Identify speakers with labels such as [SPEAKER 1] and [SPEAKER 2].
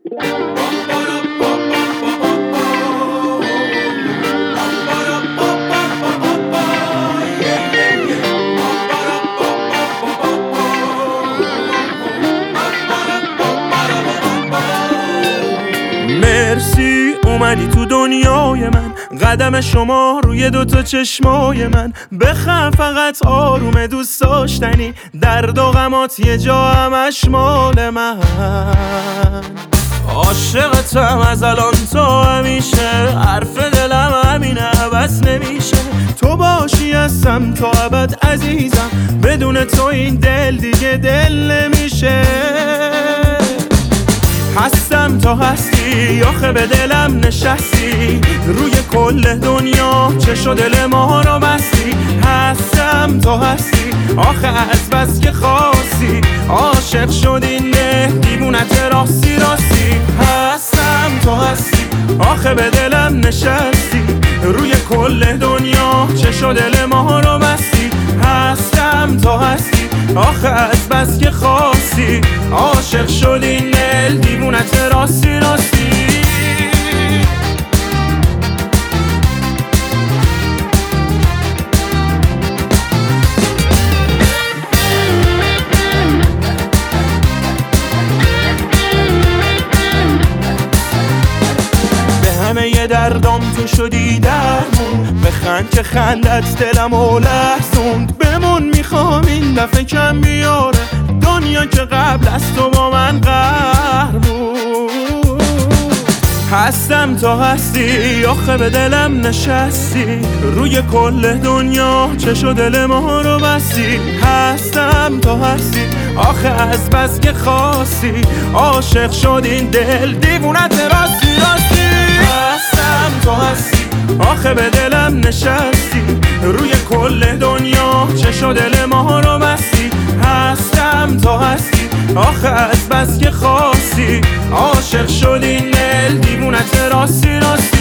[SPEAKER 1] مرسی اومدی تو دنیای من، قدم شما روی دوتا چشمای من. بخم فقط آروم دوست داشتنی، درد و غمات یه جا همش مال من. عاشقتم از الان تا همیشه، حرف دلم همینه بس نمیشه. تو باشی هستم تا ابد عزیزم، بدون تو این دل دیگه دل نمیشه. هستم تا هستی، آخه به دلم نشستی، روی کل دنیا چشو دل ما رو بستی. هستم تا هستی، آخه از بس که خواستی، عاشق شدی نه دیوونت راستی راستی. هستم تا هستی، آخه به دلم نشستی، روی کل دنیا چشو دل ما رو بستی. هستم تا هستی، آخه از بس که خواستی، عاشق شدی نل دیوونت راستی راستی. همه ی دردام تو شدی درمون، بخند که خندت دلمو لرزوند. بمون میخوام این دفعه کم بیاره، دنیا که قبل از تو با من قهر بود. هستم تا هستی، آخه به دلم نشستی، روی کل دنیا چشو دل ما رو بستی. هستم تا هستی، آخه از بس که خواستی، عاشق شد این دل دیوونت راستی راستی. هستم تا هستی، آخه به دلم نشستی، روی کل دنیا چشو دل ما رو بستی. هستم تا هستی، آخه از بس که خواستی، عاشق شدی نل دیوونت راستی راستی.